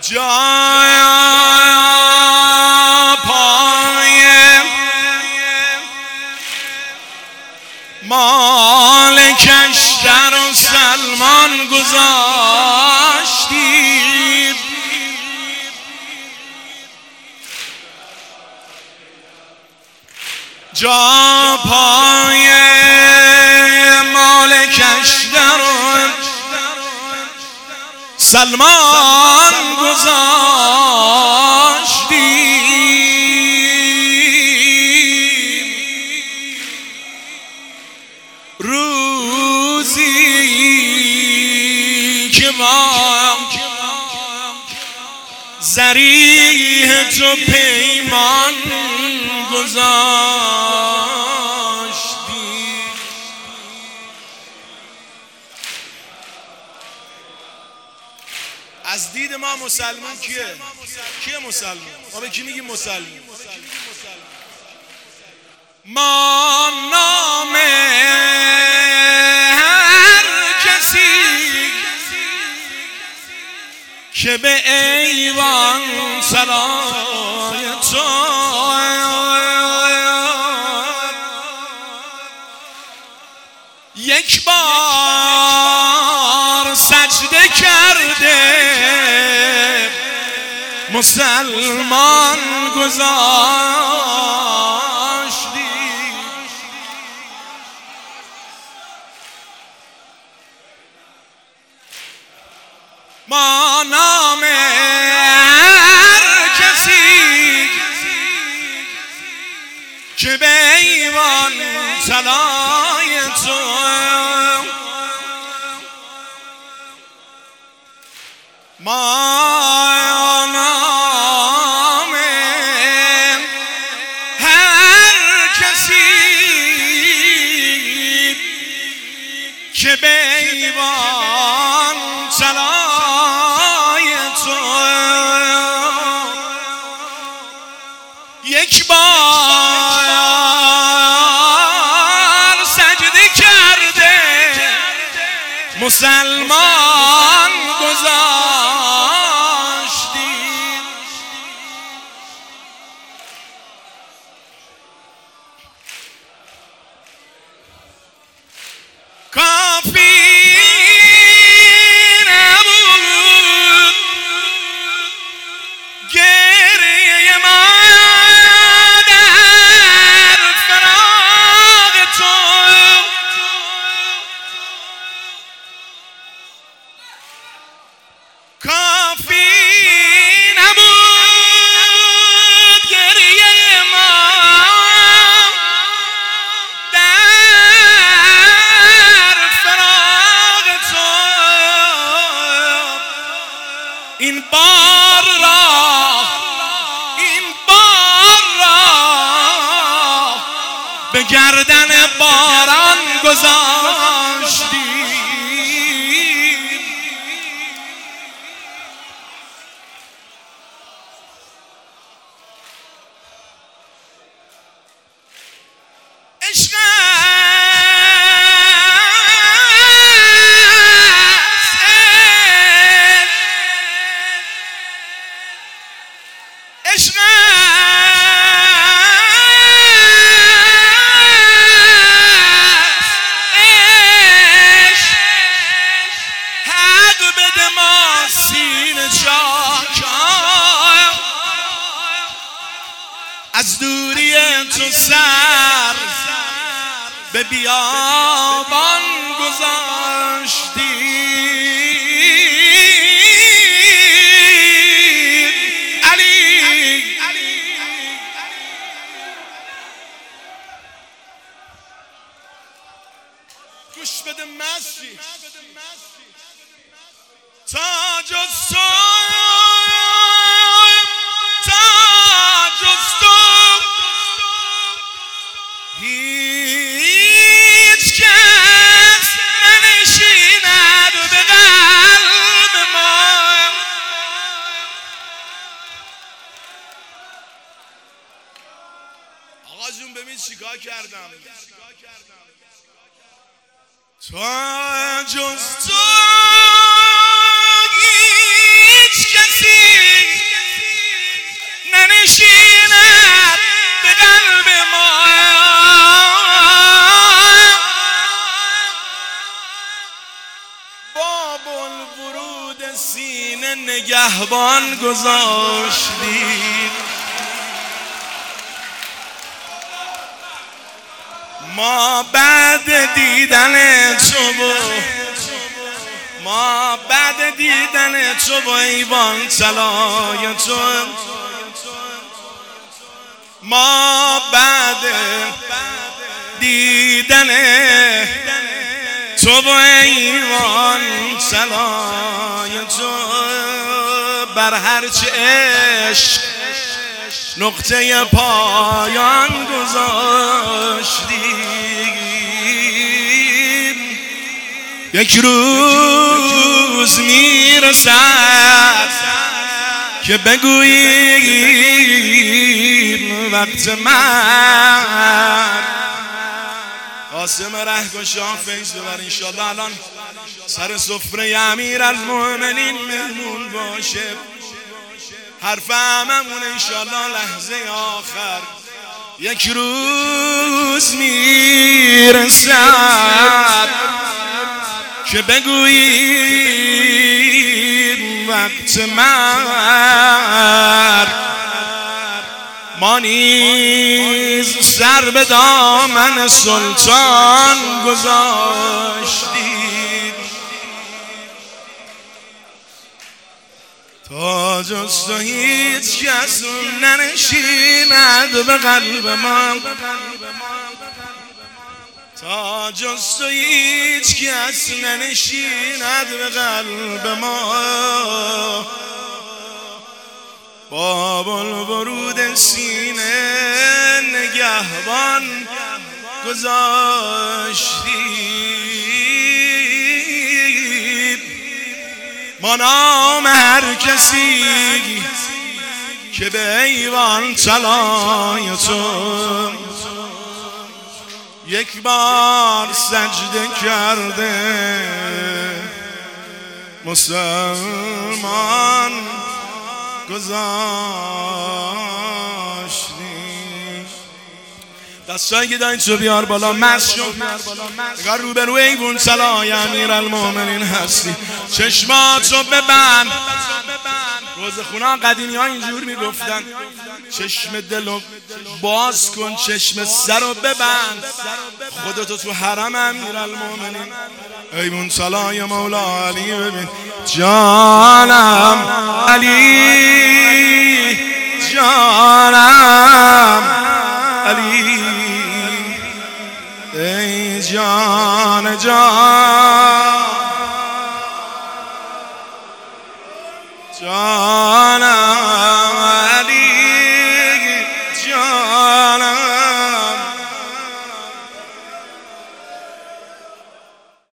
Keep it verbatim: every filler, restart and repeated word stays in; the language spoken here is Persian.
جای پای مالکش در سلمان گذاشتی، جا پای مالکش در سلمان گذاشتی، روزی که با ذریح تو پیمان گذاشتی. از دید ما مسلمان کیه؟ کیه مسلمان؟ ما به کی میگیم مسلمان؟ ما نام هر کسی که به ایوان سرای تو یک بار سجده کرده مسلمان گذاشتی. ما نام هر کسی که به ایوان سرای تو ما نام هر کسی که به ایوان سرای تو یک بار سجده کرده مسلمان گذاشتی. کافی نبود گریه ما در فراق تو، کافی نبود گریه ما در فراق تو، این بار را این بار را به گردن باران گذاشتی. عشق عشق حق بده ما سینه چاکان از دوری تو سر به بیابان گذاشتی. علی گوش بده مسیح تا جز تو تا جز تو هیچ کس ننشیند به قلب ما. آقا جون ببین چیکار کردم. تا جز تو هیچ کسی ورود سینه نگهبان گذاشتی، ما بعد دیدن تو ما بعد دیدن تو با ایوان طلای تو ما بعد دیدن تو با ایوان طلای تو بر هرچه عشق نقطه پایان گذاشتی. یک روز میرسد که بگوییم وقت من. قاسم رهگشا فیض ببر انشالله الان سر سفره امیرالمؤمنین مهمون باشه. حرف هممون انشالله لحظه آخر یک روز میرسد که بگوییم وقت مرگ. ما نیز سر به دامن سلطان گذاشتیم تا جز تو هیچ کس ننشیند به قلب ما، تا جز تو هیچ کس ننشیند به قلب ما. باب الورود سینه نگهبان گذاشتی، ما نام هر کسی که به ایوان طلای تو یک بار سجده کرده مسلمان گذاشتی. دستایی که دارین تو بیار بالا مست شو، اگر روبروی ایوان طلای امیرالمؤمنین هستی چشماتو ببند. روزخونا قدیمی ها اینجور میگفتن چشم دلو باز کن، چشم سرو ببند، خودتو تو حرم امیرالمؤمنین ایوان طلای مولا علی ببین. جانم علی جانم